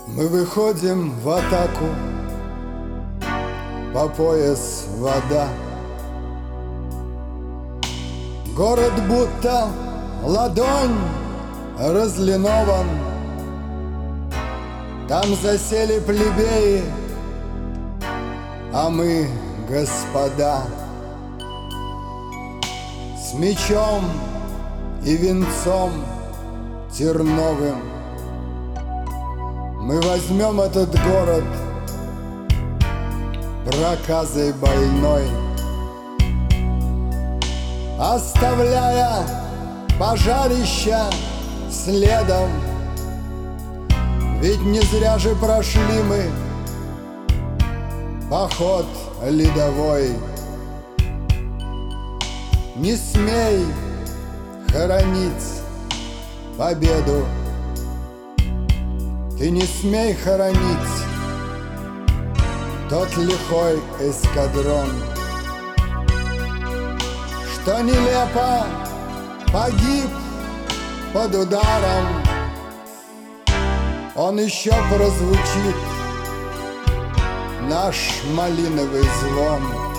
Мы выходим в атаку, по пояс вода. Город будто ладонь разлинован. Там засели плебеи, а мы господа. С мечом и венцом терновым мы возьмем этот город проказой больной, оставляя пожарища следом. Ведь не зря же прошли мы поход ледовой. Не смей хоронить победу, ты не смей хоронить тот лихой эскадрон, что нелепо погиб под ударом. Он еще прозвучит, наш малиновый звон.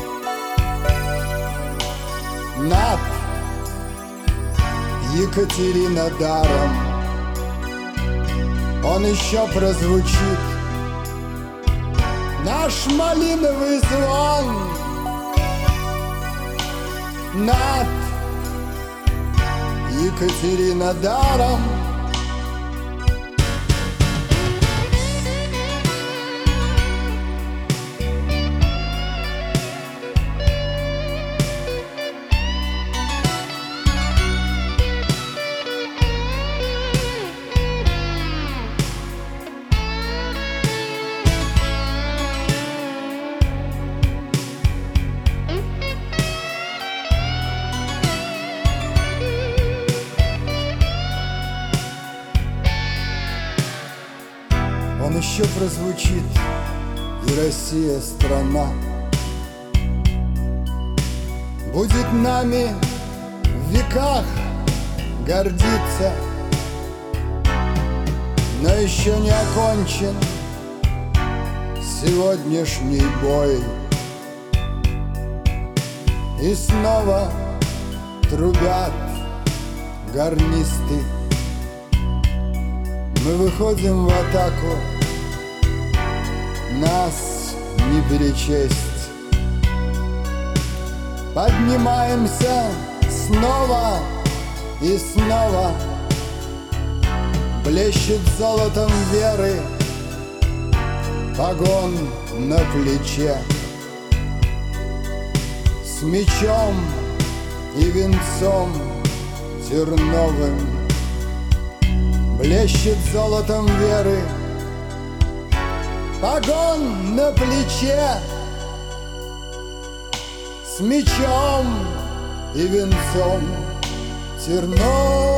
Над Екатеринодаром он еще прозвучит, наш малиновый звон. Над Екатеринодаром он еще прозвучит, и Россия страна будет нами в веках гордиться. Но еще не окончен сегодняшний бой, и снова трубят гарнисты. Мы выходим в атаку, нас не перечесть. Поднимаемся снова и снова, блещет золотом веры погон на плече. С мечом и венцом терновым блещет золотом веры погон на плече. С мечом и венцом терновым